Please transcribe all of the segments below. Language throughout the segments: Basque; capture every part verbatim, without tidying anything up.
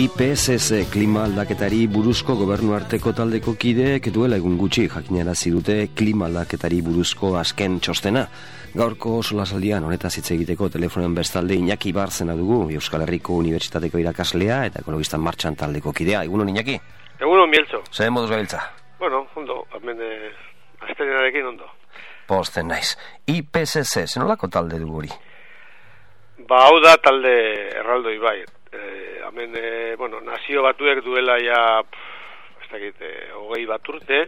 I P C C klima aldaketari buruzko gobernu arteko taldeko kideek duela egun gutxi jakinarazi dute klima aldaketari buruzko azken txostena. Gaurko solasaldian honetaz hitz egiteko telefonen bestalde Iñaki Barzena dugu, Euskal Herriko Unibertsitateko irakaslea eta ekologistan martxan taldeko kidea. Egunon Iñaki? Egunon Mieltzo. Zer moduz gabiltza? Bueno, ondo, hemen eh, asterenarekin ondo. Posten naiz. I P C C, zenolako talde dugu hori? Ba, hau da talde erraldoi bai. Eh, hemen, eh, bueno, nazio batuek duela ja, pff, ez dakit, eh, hogei bat urte,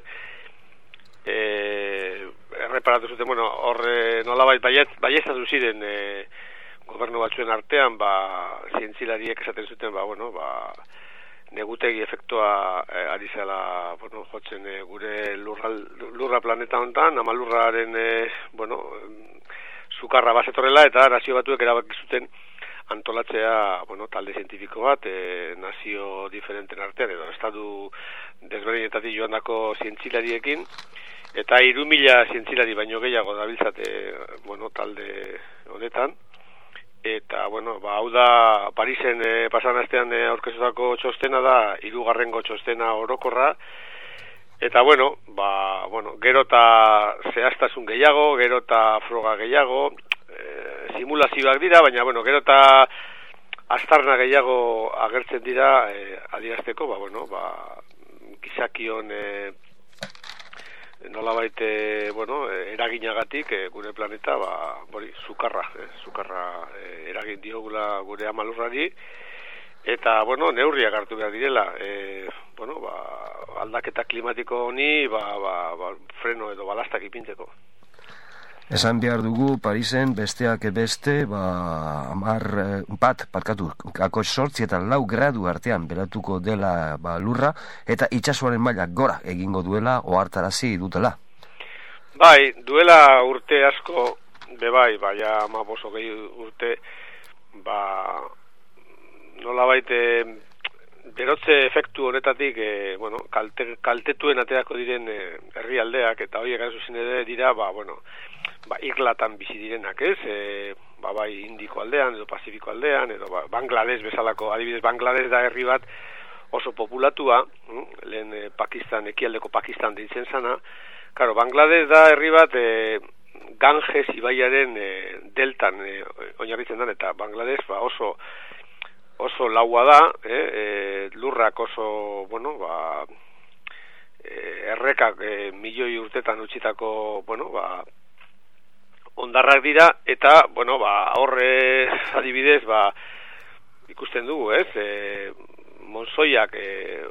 eh, erreparatu zuten, bueno, horre nolabait baieztatu ziren eh, gobernu batzuen artean, ba, zientzilariek esaten zuten, ba, bueno, ba, negutegi efektua eh, ari zela, bueno, jotzen eh, gure lurra, lurra planeta hontan, ama lurraren, eh, bueno, sukarra bazetorrela, eta nazio batuek erabaki zuten antolatzea, bueno, talde zientifiko bat, e, nazio diferenten artean, edo estatu desberdinetatik joandako zientzilariekin, eta hiru mila zientzilari baino gehiago dabiltzate, bueno, talde honetan, eta, bueno, ba, hau da, Parisen e, pasan astean e, aurkeztutako txostena da, hirugarrengo txostena orokorra, eta, bueno, ba, bueno, gero eta zehaztasun gehiago, gero eta froga gehiago, simulazioak dira, baina, bueno, gero eta aztarna gehiago agertzen dira eh, adierazteko, ba, bueno, ba, gizakion eh, nolabait, eh, bueno, eh, eraginagatik eh, gure planeta, ba, bori, sukarra, eh, sukarra eh, eragin diogula gure amalurrari, eta, bueno, neurriak hartu behar direla, eh, bueno, ba, aldaketa klimatiko honi, ba, ba, ba, freno edo balastak ipintzeko. Esan behar dugu, Parisen besteak beste, ba, amar, bat, parkatu, kako sortzi eta lau gradu artean beratuko dela ba, lurra, eta itsasoaren maila gora egingo duela ohartarazi dutela. Bai, duela urte asko, bebai, baina ama boso gehi urte, ba, nola baite, berotze efektu honetatik, e, bueno, kalte, kaltetuen aterako diren herrialdeak, eta horiek gain zuzen ere dira, ba, bueno, ba, irlatan bizi direnak, ez? E, ba, bai, Indiko aldean, edo Pazifiko aldean, edo ba, Bangladesh bezalako, adibidez, Bangladesh da herri bat oso populatua, hm? lehen e, Pakistan, ekialdeko Pakistan deitzen zana. Claro, Bangladesh da herri bat e, Ganges ibaiaren e, deltan e, oinarritzen da, eta Bangladesh ba, oso oso laua da, eh? E, lurrak oso, bueno, ba, e, errekak e, milioi urtetan utzitako, bueno, ba, ondarrak dira, eta, bueno, ba, horre adibidez, ba, ikusten dugu, ez, e, monzoiak, e,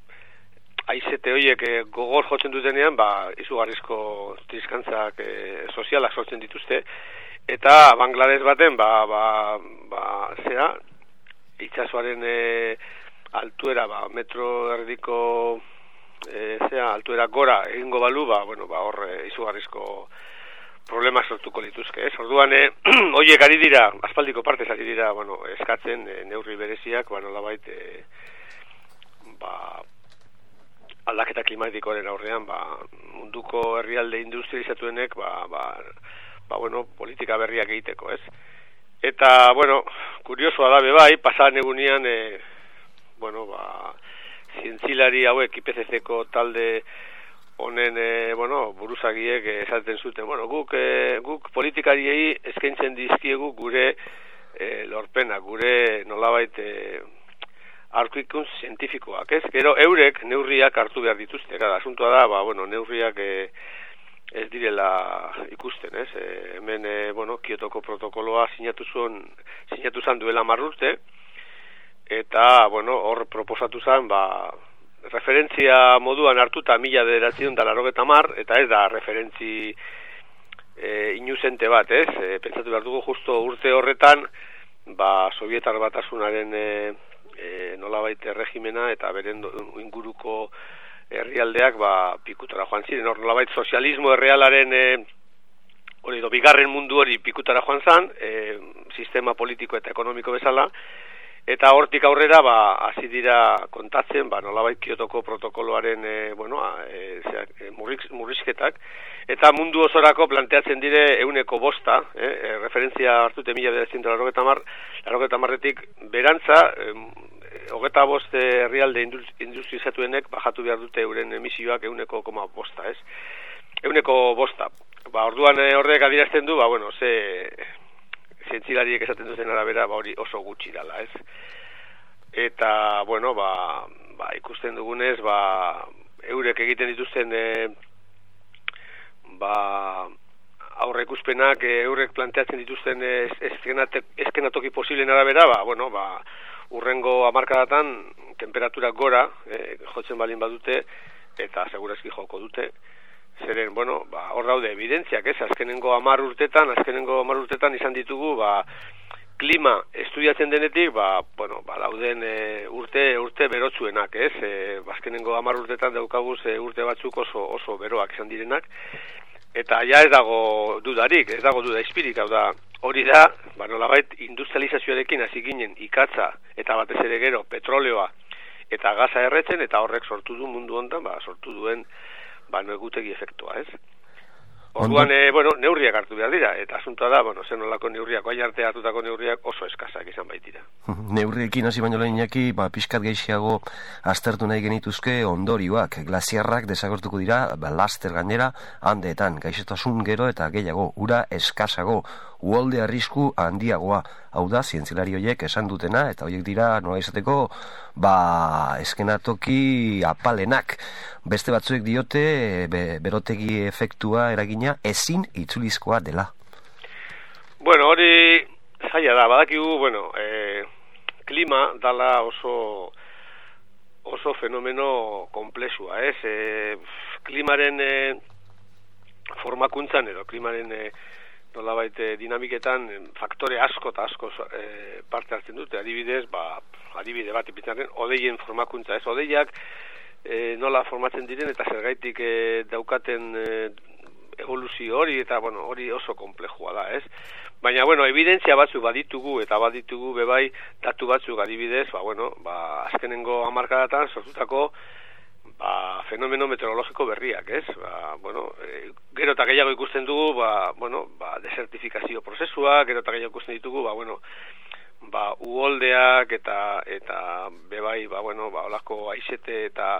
aizete horiek e, gogor jotzen dutenean, ba, izugarrizko triskantzak e, sozialak sortzen dituzte, eta Bangladesh baten, ba, ba, ba, zera, itsasoaren e, altuera, ba, metro erdiko, e, zera, altuera gora egingo balu, ba, bueno, ba, horre izugarrizko problemak sortuko lituzke, ez? Orduan, eh, horiek ari dira, aspaldiko partez ari dira, bueno, eskatzen eh, neurri bereziak, ba, nolabait, eh, ba, aldaketa klimatikoaren aurrean, ba, munduko herrialde industrializatuenek, ba, ba, ba, bueno, politika berriak egiteko, ez? Eta, bueno, kuriosoa da bebai, pasan egunean, eh, bueno, ba, zientzilari hauek I P C C-ko talde honen, e, bueno, buruzagiek esaten zuten, bueno, guk, e, guk politikariei eskaintzen dizkiegu gure e, lorpena, gure nolabait e, aurkikuntz zientifikoak, ez? Gero eurek neurriak hartu behar dituzte, gara, asuntoa da, ba, bueno, neurriak e, ez direla ikusten, ez? E, hemen, e, bueno, Kiotoko protokoloa sinatu zuen, sinatu zan duela hamar urte, eta, bueno, hor proposatu zan, ba, referentzia moduan hartuta mila bederatziehun eta laurogeita hamar, eta ez da referentzi e, inuzente bat, ez? E, pentsatu behar dugu justo urte horretan, ba, Sovietar Batasunaren e, e, nolabait regimena eta beren inguruko herrialdeak ba, pikutara joan ziren, hor nolabait sozialismo errealaren e, hori do, bigarren mundu hori pikutara joan zan, e, sistema politiko eta ekonomiko bezala, eta hortik aurrera, ba, hasi dira kontatzen, ba, nolabait Kiotoko protokoloaren, e, bueno, e, e, murrizketak, eta mundu osorako planteatzen dire euneko bosta, e, e, referentzia hartute mila bederatziehun eta laurogeita hamar, laurogeita hamarretik berantza, e, hogeta bost herrialde industrializatuenek bajatu behar dute euren emisioak euneko koma bosta, ez? Euneko bosta. Ba, orduan horrek adierazten du, ba, bueno, ze zientzilariek esaten duzen arabera, ba, hori oso gutxi dala, ez? Eta, bueno, ba, ba ikusten dugunez, ba, eurek egiten dituzten, e, ba, aurre ikuspenak, e, eurek planteatzen dituzten eskenatoki posiblen arabera, ba, bueno, ba, urrengo hamarkadatan temperaturak gora, e, jotzen balin badute, eta segurazki joko dute. Zeren, bueno, ba, hor daude evidentziak, ez? Azkenengo hamar urtetan, azkenengo hamar urtetan izan ditugu, ba, klima estudiatzen denetik, ba, bueno, ba, dauden e, urte urte berotsuenak, ez? E, azkenengo hamar urtetan daukaguz e, urte batzuk oso oso beroak izan direnak, eta ja ez dago dudarik, ez dago duda izpirik, hau da, hori da, ba, nolabait industrializazioarekin hasi ginen ikatza eta batez ere gero petroleoa eta gaza erretzen, eta horrek sortu du mundu hontan, ba, sortu duen ba, no egutegi efektua, ez? Orduan, e, bueno, neurriak hartu behar dira, eta asuntoa da, bueno, zen olako neurriak, oai arte hartutako neurriak oso eskasak izan baitira. Neurriekin hasi baino lehen Iñaki, ba, pixkat gehiago aztertu nahi genituzke ondorioak, glaziarrak desagertuko dira, ba, laster gainera, handeetan, gaixotasun gero eta gehiago, ura eskasago, uholde arrisku handiagoa, hau da, zientzilari horiek esan dutena, eta horiek dira, nola izateko, ba, eskenatoki apalenak. Beste batzuek diote, be, berotegi efektua eragina ezin itzulizkoa dela. Bueno, hori zaila da, badakigu, bueno, e, klima dala oso oso fenomeno komplexua, ez? E, klimaren e, formakuntzan edo klimaren e, nolabait dinamiketan faktore asko eta asko e, parte hartzen dute, adibidez, ba, adibide bat ipitzaren, odeien formakuntza, ez? Odeiak e, nola formatzen diren eta zergaitik e, daukaten e, evoluzio hori, eta bueno, hori oso komplejua da, ez? Baina, bueno, evidentzia batzuk baditugu, eta baditugu bebai datu batzuk adibidez, ba, bueno, ba, azkenengo hamarkadatan sortutako ba, fenomeno meteorologiko berriak, ez? Ba, bueno, e, gero eta gehiago ikusten dugu, ba, bueno, ba, desertifikazio prozesua, gero eta gehiago ikusten ditugu, ba, bueno, ba, uholdeak eta eta bebai, ba, bueno, ba, olako aizete eta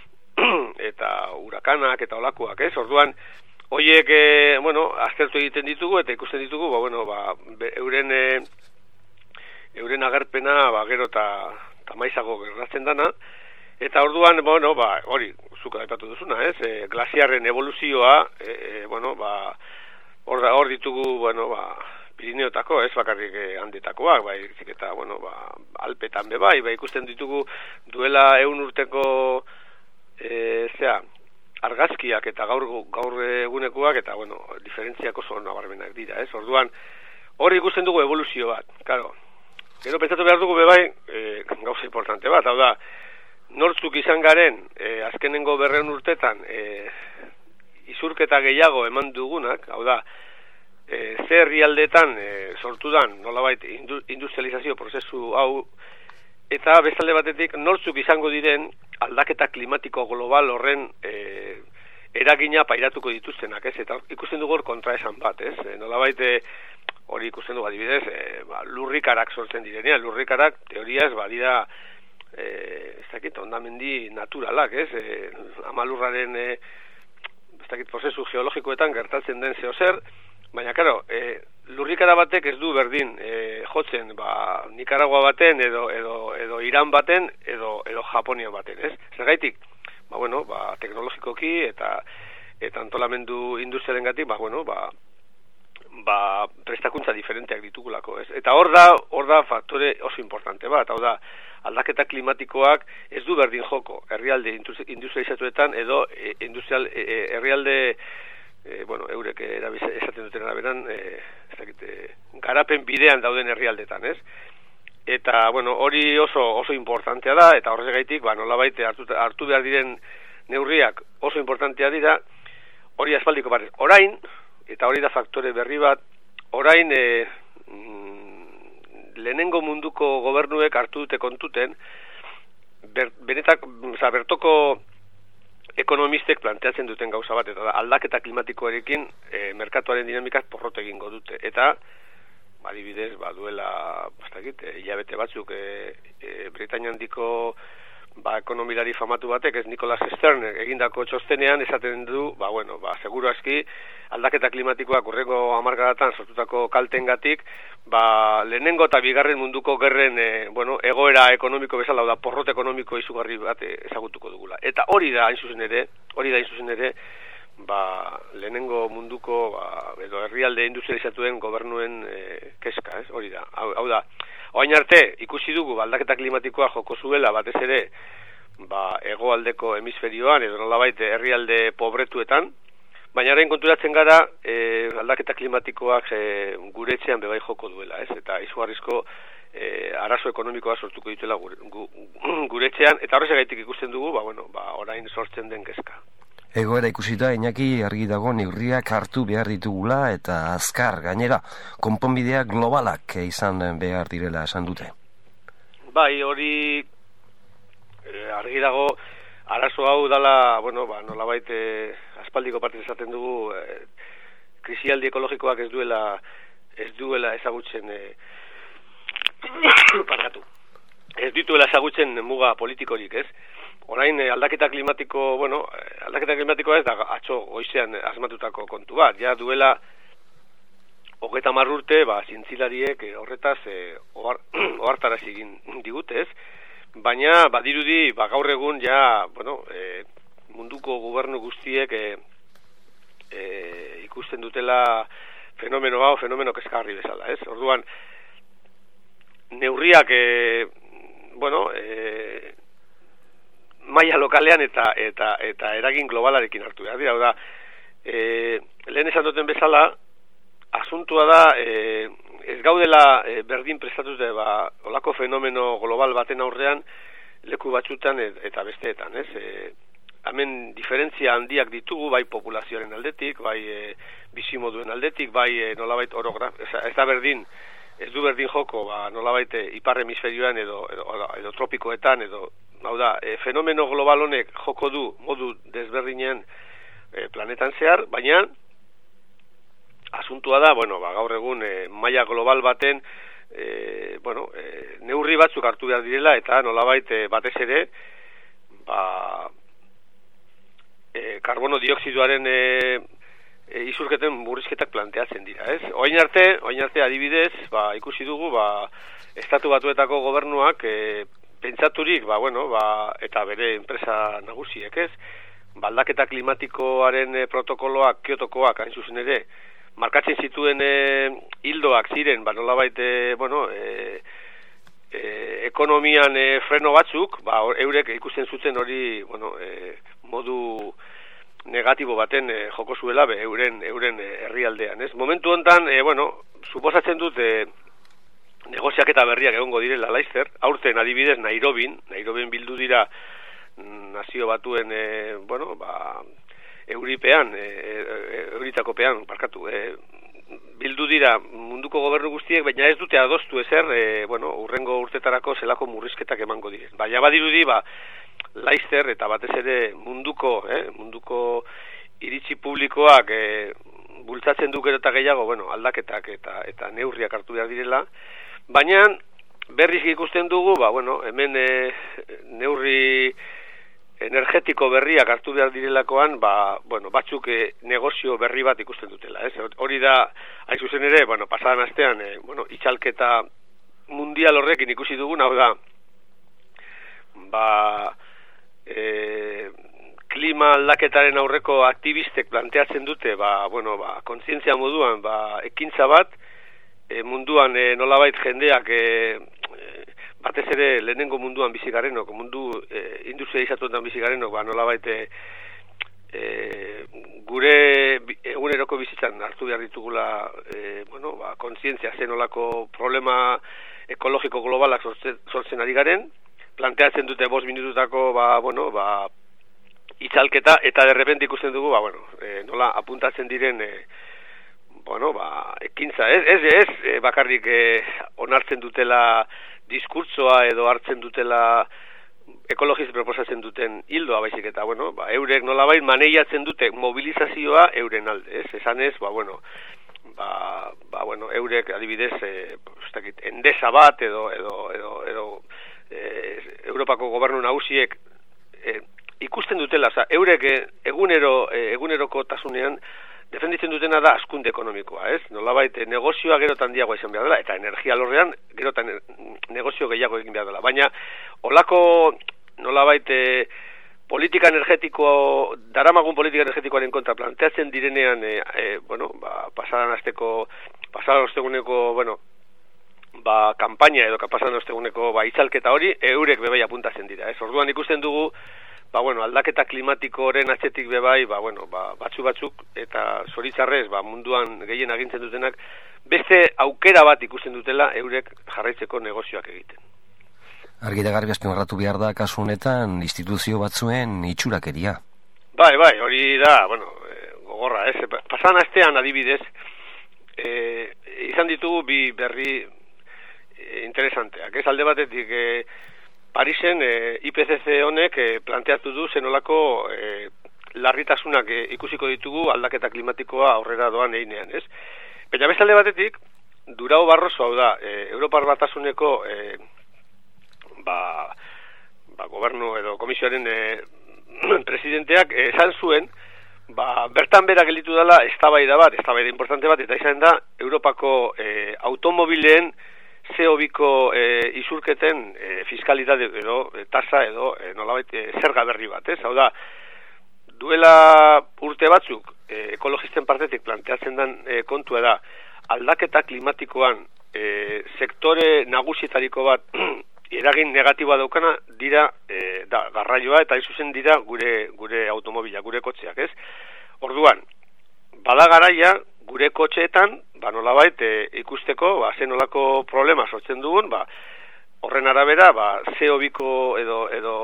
eta urakanak eta olakoak, ez? Orduan, hoiek, e, bueno, aztertu egiten ditugu eta ikusten ditugu, ba, bueno, ba, be, euren e, euren agerpena, ba, gero eta maizago gertatzen dana, eta orduan, bueno, ba, hori, zuk aipatu duzuna, ez? E, glaziarren evoluzioa, e, e, bueno, ba, hor, hor ditugu, bueno, ba, Pirineotako, ez bakarrik handetakoak, bai, eta, bueno, ba, Alpetan be bai, bai, ikusten ditugu duela ehun urteko, e, zea, argazkiak eta gaur gaur egunekoak, eta, bueno, diferentziak oso nabarmenak dira, ez? Orduan, hori ikusten dugu evoluzio bat, claro. Gero pentsatu behar dugu be bai, e, gauza importante bat, hau da, nortzuk izan garen, e, azkenengo berreun urtetan, e, izurketa gehiago eman dugunak, hau da, e, ze herrialdetan e, sortu dan, nolabait, industrializazio prozesu hau, eta bestalde batetik, nortzuk izango diren aldaketa klimatiko global horren e, eragina pairatuko dituztenak, ez? Eta ikusten dugu hor kontraesan bat, ez? E, nolabait, e, hori ikusten dugu adibidez, e, ba, lurrikarak sortzen direnean, lurrikarak teoriaz badira, e, ez dakit, ondamendi naturalak, ez? E, amalurraren, e, ez dakit, prozesu geologikoetan gertatzen den zeozer, baina, karo, e, lurrikara batek ez du berdin e, jotzen, ba, Nikaragua baten, edo, edo, edo Iran baten, edo, edo Japonia baten, ez? Zergaitik, ba, bueno, ba, teknologikoki eta eta antolamendu industrialengatik, ba, bueno, ba, ba, prestakuntza diferenteak ditugulako, ez? Eta hor da, hor da faktore oso importante bat, hau da, aldaketa klimatikoak ez du berdin joko, herrialde industrializatuetan, edo e, industrial, e, herrialde E, bueno, eurek erabiz, esaten duten araberan, e, ez dakit, e, garapen bidean dauden herrialdetan, ez? Eta, bueno, hori oso oso importantea da, eta horregaitik, ba, nolabait hartu, hartu behar diren neurriak oso importantea dira, hori aspaldiko bat. Orain, eta hori da faktore berri bat, orain e, mm, lehenengo munduko gobernuek hartu dute kontuten, ber, benetak, oza, bertoko ekonomistek planteatzen duten gauza bat, eta aldaketa klimatikoarekin e, merkatuaren dinamikak porrot egingo dute. Eta adibidez, ba, duela, bastakit, hilabete batzuk, e, e, Britainia handiko ba, ekonomilari famatu batek, ez Nicholas Stern egindako txostenean, esaten du, ba, bueno, ba, seguru aski, aldaketa klimatikoak urrengo hamarkadatan sortutako kaltengatik, ba, lehenengo eta bigarren munduko gerren, e, bueno, egoera ekonomiko bezala, da porrot ekonomiko izugarri bat ezagutuko dugula. Eta hori da, hain zuzen ere, hori da, hain zuzen ere, ba, lehenengo munduko, ba, edo herrialde industrializatuen gobernuen e, keska, ez? Hori da, hau, hau da, orain arte, ikusi dugu, aldaketa klimatikoa joko zuela, batez ere, ba, hegoaldeko hemisferioan, edo nolabait herrialde pobretuetan, baina orain konturatzen gara, e, aldaketa klimatikoak e, gure etxean bebai joko duela, ez? Eta izugarrizko e, arazo ekonomikoa sortuko dituela gure, gu, gure etxean, eta horrezagaitik ikusten dugu, ba, bueno, ba, orain sortzen den kezka. Egoera ikusita, Iñaki, argi dago neurriak hartu behar ditugula eta azkar gainera, konponbidea globalak izan behar direla esan dute. Bai, hori e, argi dago, arazo hau dala, bueno, ba, nolabait e, aspaldiko partez esaten dugu, e, krisialdi ekologikoak ez duela ez duela ezagutzen e, parkatu. Ez dituela ezagutzen muga politikorik, ez? Orain aldaketa klimatiko, bueno, aldaketa klimatikoa ez da atzo goizean asmatutako kontu bat. Ja duela hogeita hamar urte, ba, zientzilariek horretaz e, ohar, ohartarazi egin digute, ez? Baina badirudi, ba, gaur egun ja, bueno, e, munduko gobernu guztiek e, e, ikusten dutela fenomeno hau, fenomeno kezkagarri bezala, ez? Orduan neurriak e, bueno, e, maila lokalean eta eta eta eragin globalarekin hartu behar dira. Da, e, lehen esan duten bezala, asuntua da, e, ez gaudela e, berdin prestatute, ba, olako fenomeno global baten aurrean leku batzutan eta besteetan, ez? E, hemen diferentzia handiak ditugu, bai populazioaren aldetik, bai e, bizimoduen aldetik, bai e, nolabait orograf, ez da berdin, ez du berdin joko, ba, nolabait ipar hemisferioan edo, edo, edo tropikoetan, edo hau da, e, fenomeno global honek joko du modu desberdinean e, planetan zehar, baina asuntua da, bueno, ba, gaur egun e, maila global baten e, bueno, e, neurri batzuk hartu behar direla, eta nolabait e, batez ere ba, e, karbono dioksidoaren e, e, izurketen murrizketak planteatzen dira, ez? Oain arte, oain arte adibidez, ba, ikusi dugu, ba, estatu batuetako gobernuak e, pentsaturik, ba, bueno, ba, eta bere enpresa nagusiek, ez? Ba, aldaketa klimatikoaren e, protokoloak, Kyotokoak, hain zuzen ere, markatzen zituen e, hildoak ziren, ba, nolabait, e, bueno, e, e, ekonomian e, freno batzuk, ba, eurek ikusten zuten hori, bueno, e, modu negatibo baten e, joko zuela, be, euren, euren e, herrialdean, ez? Momentu hontan, e, bueno, suposatzen dut, e, negoziak eta berriak egongo direla laizzer, aurten adibidez Nairobin, Nairobin bildu dira nazio batuen, e, bueno, ba, euripean, e, e, euritakopean, parkatu, e, bildu dira munduko gobernu guztiek, baina ez dute adostu ezer, e, bueno, urrengo urtetarako zelako murrizketak emango diren. Baina badirudi, ba, laizzer eta batez ere munduko, eh, munduko iritzi publikoak e, bultzatzen du gero eta gehiago, bueno, aldaketak eta eta neurriak hartu behar direla. Baina berriz ikusten dugu, ba, bueno, hemen e, neurri energetiko berriak hartu behar direlakoan, ba, bueno, batzuk e, negozio berri bat ikusten dutela, ez? Hori da, hain zuzen ere, bueno, pasadan astean, e, bueno, itxalketa mundial horrekin ikusi dugun, hau da, ba, e, klima aldaketaren aurreko aktivistek planteatzen dute, ba, bueno, ba, kontzientzia moduan, ba, ekintza bat, e, munduan e, nolabait jendeak e, e, batez ere lehenengo munduan bizigarenok, mundu e, industrializatuetan bizigarenok, ba, nolabait e, e, gure eguneroko bizitzan hartu behar ditugula e, bueno, ba, kontzientzia zenolako problema ekologiko globalak sortzen, sortzen ari garen, planteatzen dute bost minututako, ba, bueno, ba, itzalketa, eta derrepente ikusten dugu, ba, bueno, e, nola apuntatzen diren, e, bueno, ba, ekintza, ez, ez, ez, e, bakarrik e, onartzen dutela diskurtsoa edo hartzen dutela ekologiz proposatzen duten hildoa baizik eta, bueno, ba, eurek nolabait maneiatzen dute mobilizazioa euren alde, ez, esan ez, ba, bueno, ba, ba bueno, eurek adibidez, e, ez dakit, Endesa bat edo edo edo edo e, Europako gobernu nagusiek e, ikusten dutela, oza, eurek egunero egunerokotasunean defenditzen dutena da hazkunde ekonomikoa, ez? Nolabait negozioa gero tan handiagoa izan behar dela, eta energia lorrean gero tan negozio gehiago egin behar dela. Baina, olako nolabait e, politika energetiko, daramagun politika energetikoaren kontra planteatzen direnean, e, e, bueno, ba, pasadan azteko, pasadan osteguneko, bueno, ba, kampaina edo pasadan osteguneko, ba, itzalketa hori, eurek bebai apuntatzen dira, ez? Orduan ikusten dugu, ba, bueno, aldaketa klimatikoren atzetik bebai, ba, bueno, ba, batzu batzuk, eta zoritzarrez, ba, munduan gehien agintzen dutenak, beste aukera bat ikusten dutela eurek jarraitzeko negozioak egiten. Argi da garbi azpimarratu behar da, kasu honetan, instituzio batzuen itxurakeria. Bai, bai, hori da, bueno, e, gogorra, ez? Pasan astean adibidez, e, izan ditugu bi berri e, interesanteak, ez alde batetik, e, Parisen e, I P C C honek e, planteatu du zenolako e, larritasunak e, ikusiko ditugu aldaketa klimatikoa aurrera doan einean, ez? Baina beste alde batetik, Durao Barroso, hau da, e, Europar Batasuneko e, ba, ba, gobernu edo komisioaren e, presidenteak e, esan zuen, ba, bertan bera gelditu dela eztabaida bat, eztabaida importante bat, eta izan da Europako e, automobileen C O biko e, isurketen e, fiskalitate edo e, tasa edo e, nolabait e, zerga berri bat, ez? Hau da, duela urte batzuk e, ekologisten partetik planteatzen den e, kontua da, aldaketa klimatikoan e, sektore nagusietariko bat eragin negatiboa daukana dira e, da, garraioa eta izuzen dira gure gure automobila, gure kotxeak, ez? Orduan, bada garaia gure kotxeetan, ba nolabait e, ikusteko, ba zenolako problema sortzen dugun, ba horren arabera, ba C O biko edo edo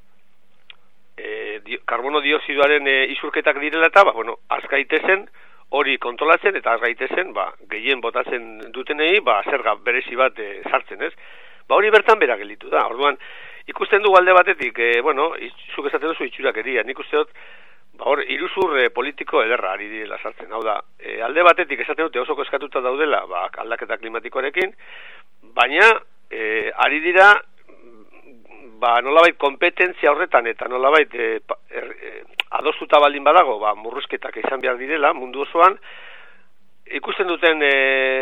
e, di, karbono dioxidoaren e, isurketak direla eta, ba bueno, azgaitezen hori kontrolatzen eta azgaitezen, ba gehien botatzen dutenei, ba zerga berezi bat e, sartzen, ez? Ba hori bertan bera gelditu da. Orduan, ikusten dugu alde batetik, e, bueno, zuk esaten duzu itxurakeria, nik uste dut, ba hor, iruzur e, politiko ederra ari direla sartzen, hau da, e, alde batetik esaten dute oso eskatuta daudela, ba, aldaketa klimatikoarekin, baina e, ari dira, ba, nolabait kompetentzia horretan, eta nolabait e, er, e, adostuta baldin badago, ba, murruzketak izan behar direla, mundu osoan, ikusten duten e,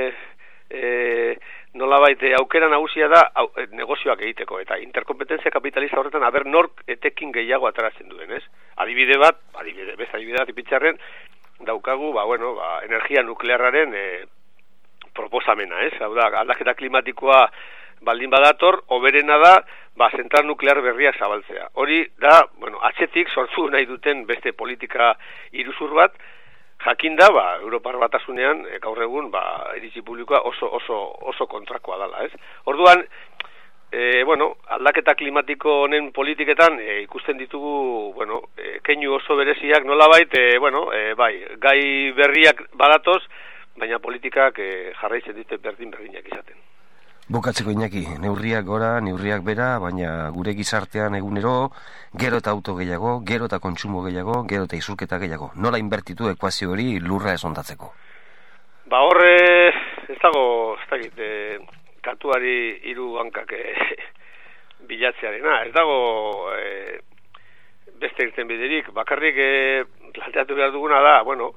e, nolabait e, aukera nagusia da au, e, negozioak egiteko, eta interkompetentzia kapitalista horretan aber nork etekin gehiago ataratzen duen, ez? Adibide bat, adibide, beste adibide bat ipitxarren, daukagu, ba, bueno, ba, energia nuklearraren e, proposamena, ez? Hau da, aldaketa klimatikoa baldin badator, oberena da, ba, zentral nuklear berriak zabaltzea. Hori da, bueno, atzetik sortu nahi duten beste politika iruzur bat, jakin da, ba, Europar Batasunean, e, gaur egun, ba, iritzi publikoa oso, oso, oso kontrakoa dala, ez? Orduan, e, bueno, aldaketa klimatiko honen politiketan e, ikusten ditugu, bueno, e, keinu oso bereziak nolabait, e, bueno, e, bai, gai berriak badatoz, baina politikak e, jarraitzen dute berdin berdinak izaten. Bukatzeko Iñaki, neurriak gora, neurriak bera, baina gure gizartean egunero, gero eta auto gehiago, gero eta kontsumo gehiago, gero eta isurketa gehiago. Nola inbertitu ekuazio hori lurra esondatzeko? Ba horre, ez dago, ez dakit, e, katuari hiru hankak e, bilatzearena, ez dago e, beste irten biderik, bakarrik e, planteatu behar duguna da, bueno,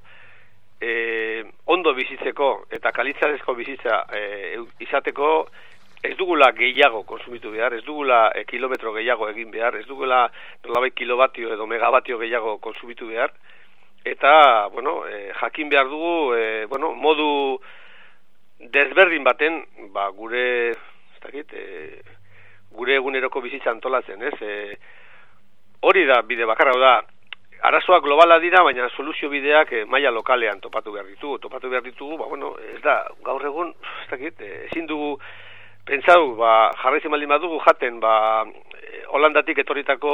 E, ondo bizitzeko eta kalitzarezko bizitza e, izateko ez dugula gehiago konsumitu behar, ez dugula e, kilometro gehiago egin behar, ez dugula nolabait kilobatio edo megabatio gehiago konsumitu behar, eta, bueno, e, jakin behar dugu, e, bueno, modu desberdin baten, ba, gure, ez dakit, e, gure eguneroko bizitza antolatzen, ez? E, hori da bide bakarra, da, arazoak globala dira, baina soluzio bideak eh, maila lokalean topatu behar ditugu. Topatu behar ditugu, ba, bueno, ez da, gaur egun, ez dakit, ezin dugu, pentsau, ba, jarraitzen baldin badugu jaten, ba, eh, Holandatik etorritako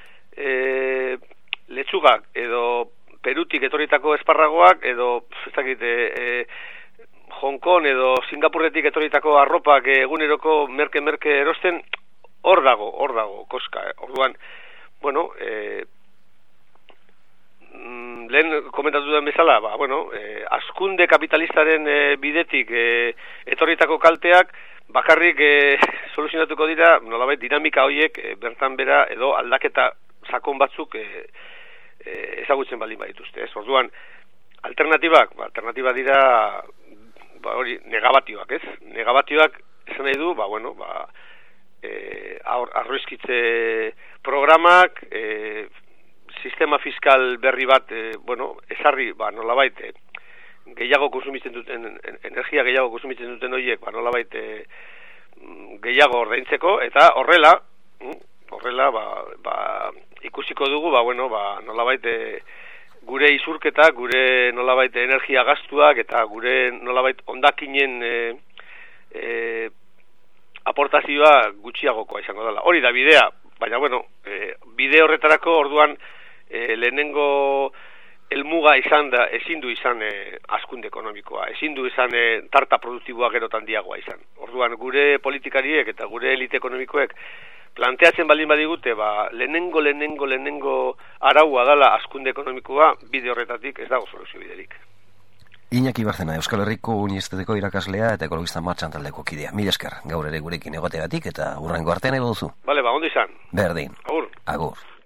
eh, letxugak, edo Perutik etorritako esparragoak, edo, ez dakit, eh, Hong Kong edo Singapurretik etorritako arropak eh, eguneroko merke-merke erosten, hor dago, hor dago, koska. Eh. Orduan, bueno, eh, mm, lehen komentatu duen bezala, ba, bueno, eh, askunde kapitalistaren eh, bidetik eh, etorritako kalteak, bakarrik eh, soluzionatuko dira, nolabait dinamika horiek eh, bertan bera edo aldaketa sakon batzuk eh, eh, ezagutzen baldin badituzte. Ez? Orduan, alternatibak, ba, alternatiba dira, ba, hori, negabatioak, ez? Negabatioak esan nahi du, ba, bueno, ba, eh, arroizkitze programak, eh, sistema fiskal berri bat, eh, bueno, ezarri, ba, nolabait, eh, gehiago konsumitzen duten, energia gehiago konsumitzen duten horiek, ba, nolabait, eh, gehiago ordaintzeko, eta horrela, horrela, ba, ba, ikusiko dugu, ba, bueno, ba, nolabait, eh, gure isurketa, gure nolabait energia gastuak, eta gure nolabait ondakinen eh, eh, aportazioa gutxiagokoa izango dela. Hori da bidea, baina, bueno, eh, bide horretarako orduan, E, lehenengo helmuga izan da, ezin du izan e, askunde ekonomikoa, ezin du izan e, tarta produktiboa gerotan diagoa izan. Orduan, gure politikariek eta gure elite ekonomikoek planteatzen baldin badigute, ba, lehenengo, lehenengo, lehenengo araua dala askunde ekonomikoa, bide horretatik ez dago soluzio biderik. Iñaki Barzena, Euskal Herriko Unibertsitateko irakaslea eta ekologista martxan taldeko kidea. Mila esker, gaur ere gurekin egoteagatik eta hurrengo artean edo duzu. Bale, ba, ondo izan. Berdin. Agur. Agur.